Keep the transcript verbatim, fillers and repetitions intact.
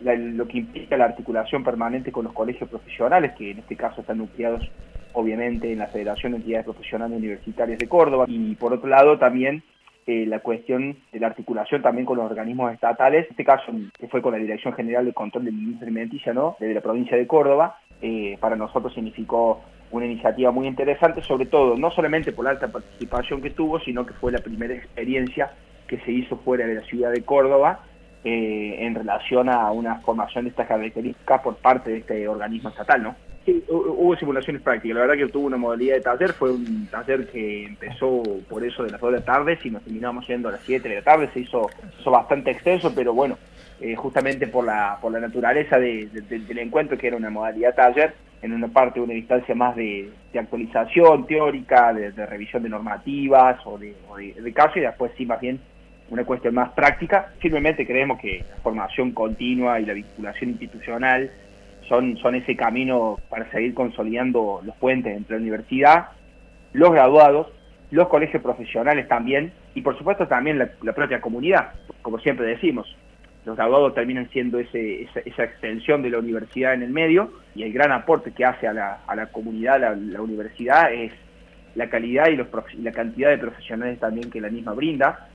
la, lo que implica la articulación permanente con los colegios profesionales, que en este caso están nucleados obviamente en la Federación de Entidades Profesionales Universitarias de Córdoba, y por otro lado también eh, la cuestión de la articulación también con los organismos estatales, en este caso que fue con la Dirección General de Control de la Industria Alimenticia, ¿no?, desde la provincia de Córdoba. Eh, para nosotros significó una iniciativa muy interesante, sobre todo, no solamente por la alta participación que tuvo, sino que fue la primera experiencia que se hizo fuera de la ciudad de Córdoba eh, en relación a una formación de estas características por parte de este organismo estatal, ¿no? Sí, hubo simulaciones prácticas, la verdad que tuvo una modalidad de taller, fue un taller que empezó por eso de las dos de la tarde, si nos terminamos yendo a las siete de la tarde, se hizo, se hizo bastante extenso, pero bueno, eh, justamente por la, por la naturaleza de, de, del encuentro, que era una modalidad taller, en una parte una distancia más de, de actualización teórica, de, de revisión de normativas o de, o de, de casos, y después sí más bien una cuestión más práctica. Firmemente creemos que la formación continua y la vinculación institucional son, son ese camino para seguir consolidando los puentes entre la universidad, los graduados, los colegios profesionales también, y por supuesto también la, la propia comunidad. Como siempre decimos, los graduados terminan siendo ese, esa, esa extensión de la universidad en el medio, y el gran aporte que hace a la, a la comunidad la, la universidad es la calidad y, los, y la cantidad de profesionales también que la misma brinda.